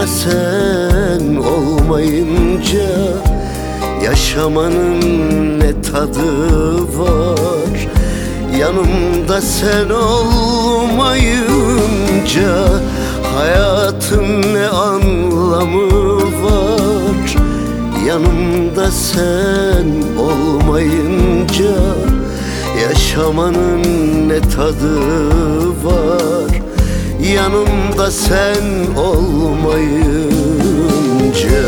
sen olmayınca yaşamanın ne tadı var? Yanımda sen olmayınca hayatın ne anlamı var? Yanımda sen olmayınca yaşamanın ne tadı var? Yanımda sen olmayınca.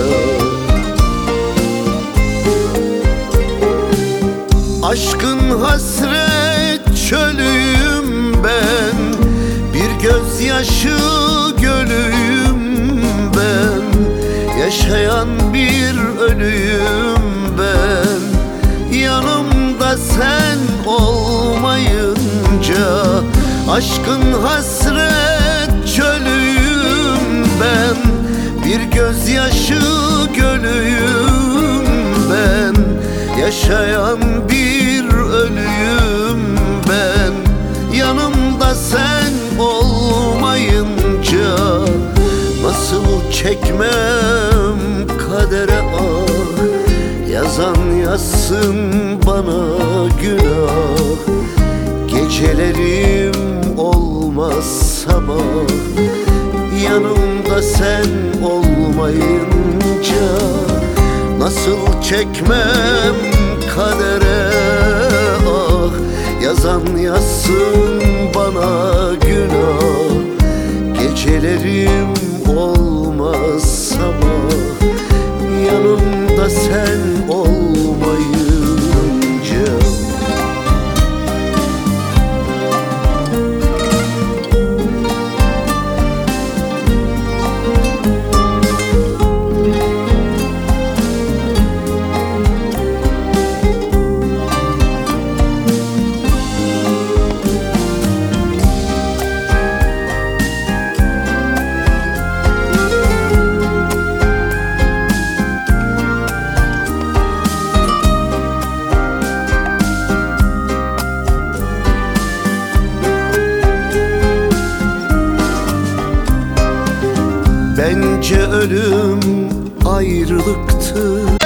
Aşkın hasret çölüyüm ben, bir gözyaşı gölüyüm ben, yaşayan bir ölüyüm ben. Yanımda sen olmayınca aşkın hasret çölüyüm ben, bir gözyaşı gölüyüm ben, yaşayan bir ölüyüm ben. Yanımda sen olmayınca nasıl çekmem kadere ah, yazan yazsın bana günah. Gecelerim olmaz sabah, yanımda sen olmayınca nasıl çekmem kadere ah, yazan yazsın bana günah. Gecelerim olmaz sabah, yanımda sen olmayınca. Bence ölüm ayrılıktı.